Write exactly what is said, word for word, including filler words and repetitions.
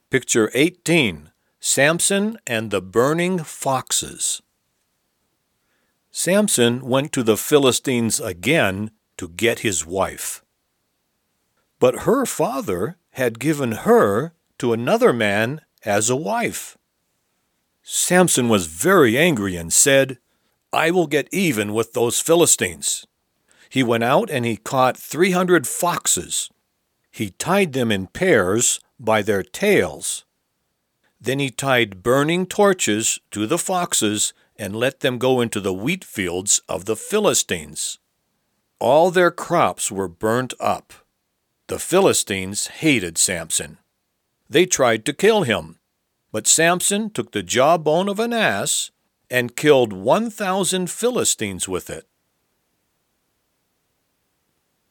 Picture eighteen. Samson and the burning foxes. Samson went to the Philistines again to get his wife. But her father had given her to another man as a wife. Samson was very angry and said, "I will get even with those Philistines." He went out and he caught three hundred foxes. He tied them in pairs by their tails. Then he tied burning torches to the foxes and let them go into the wheat fields of the Philistines. All their crops were burnt up. The Philistines hated Samson. They tried to kill him, but Samson took the jawbone of an ass and killed one thousand Philistines with it.